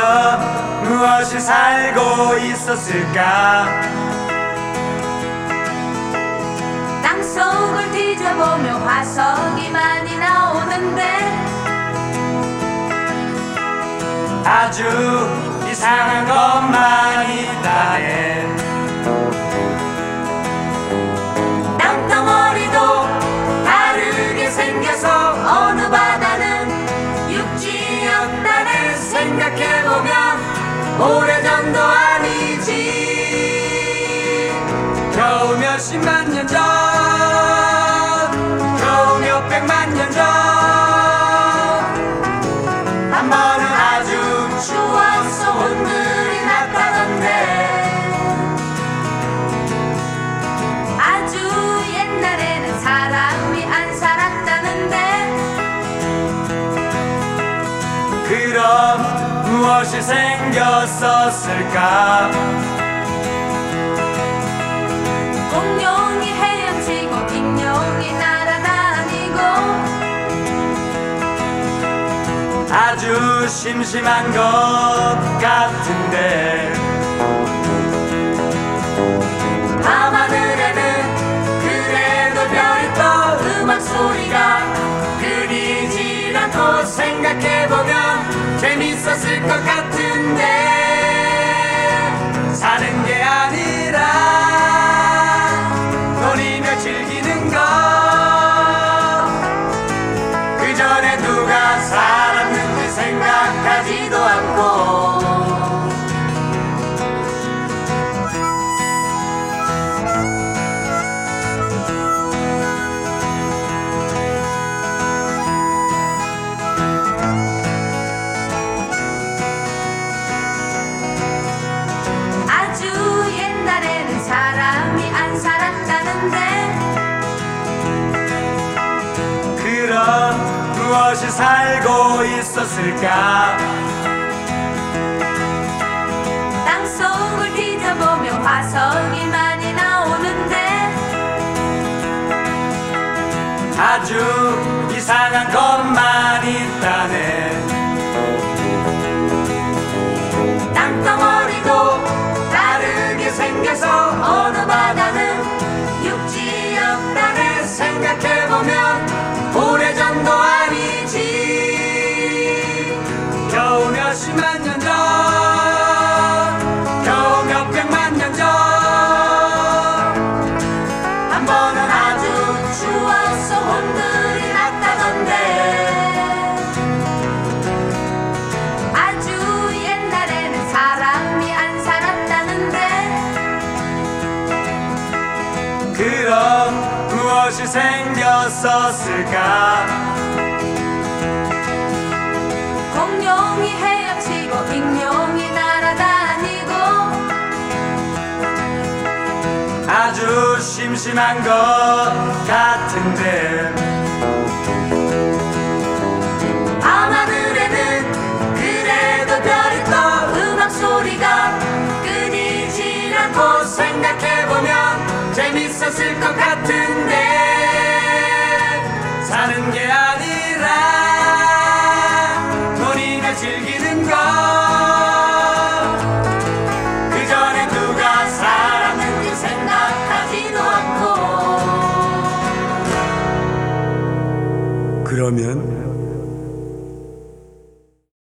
그럼 무엇이 살고 있었을까? 땅속을 뒤져보면 화석이 많이 나오는데 아주 이상한 것만 있다네. 땅덩어리도 다르게 생겨서 어느 바다는 육지였다네. 생각해보면 오래전도 아니지. 겨우 몇십만 년 전, 겨우 몇백만 년 전, 한 번은 아주 추웠어. 온들이 났다던데. 아주 옛날에는 사람이 안 살았다는데. 그럼 무엇이 생겼었을까? 공룡이 헤엄치고 빅룡이 날아다니고 아주 심심한 것 같은데. 밤하늘에는 그래도 별이 떠. 음악 소리가 끊이질 않고 생각해보면 재밌었을 것 같은데. 사는 게 아니라 노리며 즐기는 것. 그 전에 누가 살았는지 생각하지도 않고. 아주 옛날에는 사람이 안 살았다는데. 그럼 무엇이 살고 있었을까? 땅속을 뒤져보면 화석이 많이 나오는데 아주 이상한 것만 있다네. 땅덩어리도 다르게 생겨서 어느 바다는 육지였다네. 생각해보면 오래전도 아니지. 겨우 몇십만 년 전, 겨우 몇백만 년 전, 한 번은 아주 추워서 온들이 났다던데. 아주 옛날에는 사람이 안 살았다는데. 그럼 무엇이 생겼었을까? 공룡이 헤엄치고 빅룡이 날아다니고 아주 심심한 것 같은데. 밤하늘에는 그래도 별이 떠. 음악 소리가 끊이질 않고 생각해보면 재밌었을 것 같은데. 사는 게 아니라 노리며 즐기는 것. 그 전에 누가 살았는지 생각하지도 않고. 그러면